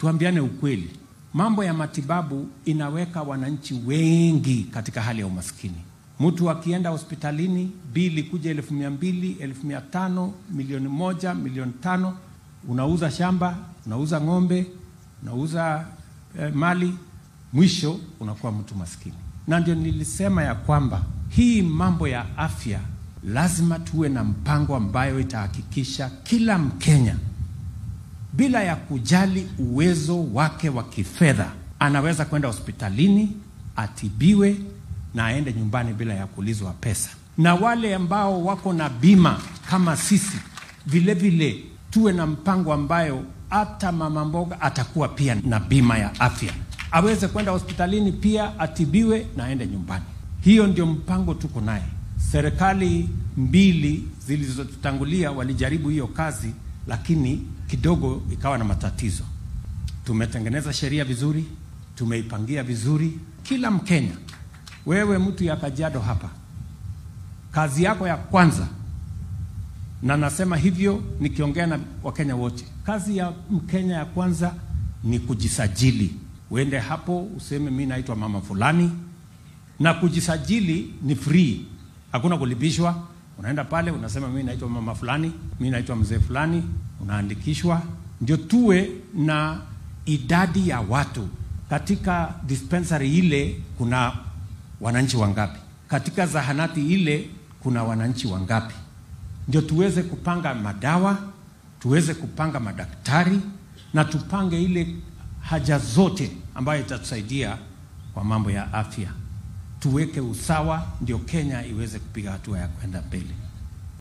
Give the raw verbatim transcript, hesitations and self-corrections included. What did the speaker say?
tuambiane ukweli. Mambo ya matibabu inaweka wananchi wengi katika hali ya umaskini. Mtu akienda hospitalini, bili kuja elfu mia mbili, elfu mia tano, milioni moja, milioni tano, unauza shamba, unauza ng'ombe, unauza eh, mali, mwisho unakuwa mtu maskini. Na ndio nilisema ya kwamba hii mambo ya afya lazima tuwe na mpango ambayo itahakikisha kila Mkenya bila ya kujali uwezo wake wa kifedha anaweza kwenda hospitalini, atibiwe na aende nyumbani bila ya kulizwa pesa. Na wale ambao wako na bima kama sisi, vile vile tuwe na mpango ambayo hata mama mboga atakuwa pia na bima ya afya, aweze kwenda hospitalini pia atibiwe na aende nyumbani. Hiyo ndio mpango tuko naye. Serikali mbili zilizotutangulia walijaribu hiyo kazi, lakini kidogo ikawa na matatizo. Tumetengeneza sheria vizuri, tumeipangia vizuri. Kila Mkenya, wewe mtu ya Kajiado hapa, kazi yako ya kwanza, na nasema hivyo nikiongea na Wakenya wote, kazi ya Mkenya ya kwanza ni kujisajili. Uende hapo useme mimi naitwa mama fulani, na kujisajili ni free, hakuna kulipishwa. Unaenda pale unasema mimi naitwa mama fulani, mimi naitwa mzee fulani, unaandikishwa. Ndio tuwe na idadi ya watu katika dispensary ile, kuna wananchi wangapi, katika zahanati ile kuna wananchi wangapi, ndio tuweze kupanga madawa, tuweze kupanga madaktari, na tupange ile haja zote ambayo itatusaidia kwa mambo ya afya. Tuweke usawa ndio Kenya iweze kupiga hatua ya kwenda mbele.